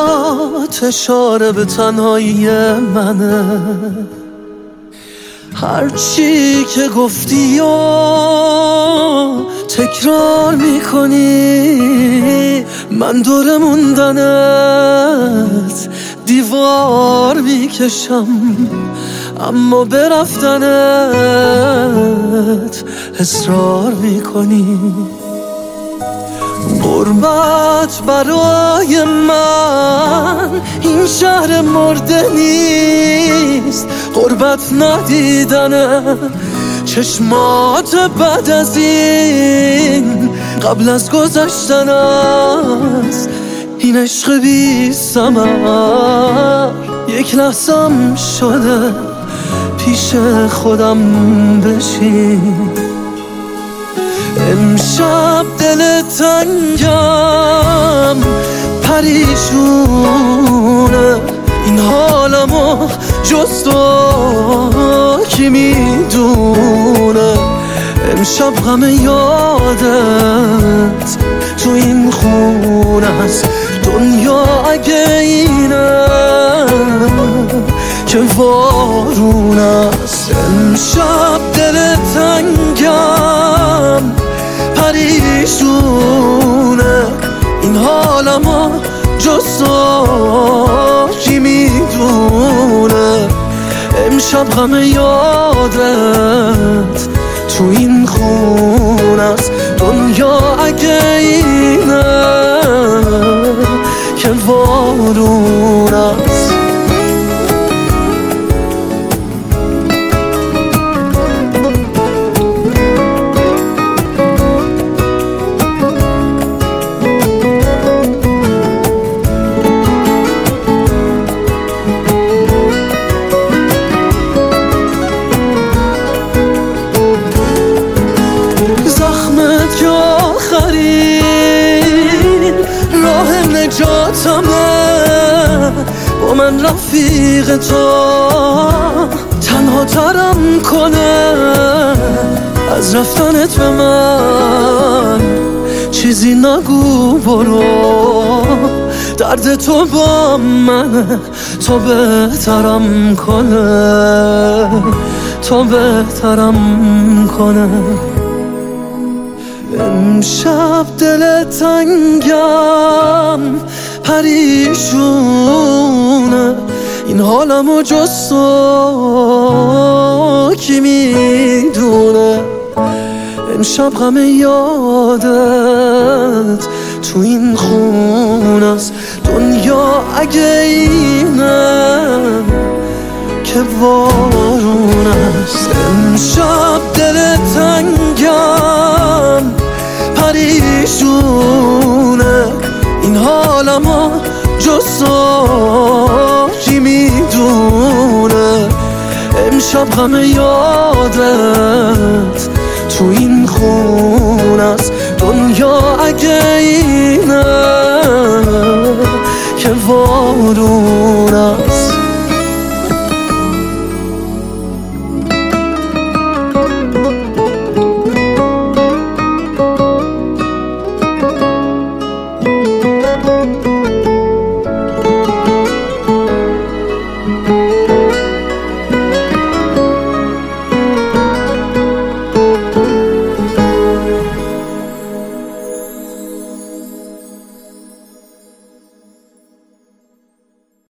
چشات اشاره به تنهایی منه، هرچی که گفتی و تکرار میکنی، من دور موندنت دیوار میکشم، اما به رفتنت اصرار میکنی. غربت برای من این شهر مرده نیست، غربت ندیدنه چشمات بعد از این، قبل از گذشتن است این عشق بی ثمر. یک لحظم شده پیش خودم بشین، امشب دل تنگم پریشونه، این حالمو جز تو کی میدونه. امشب غم یادت تو این خونه است، دنیا اگه اینه که وارون است. امشب دل تنگم پریشونه، این حالمو جز تو کی میدونه. امشب غم یادت تو این خونه است، دنیا اگه اینه که وارون است. راه نجاتمه، با من رفیق تو تنها ترم کنه. از رفتنت به من چیزی نگو، برو درد تو با منه، تو بهترم کنه، تو بهترم کنه. امشب دل تنگم پریشونه، این حالمو جز تو کی میدونه. امشب غم یادت تو این خونه است، دنیا اگه اینه که وارون است. امشب دل تنگم پریشونه، این حالمو جز تو کی میدونه. امشب غم یادت تو این خونه است، دنیا اگه اینه که وارون است.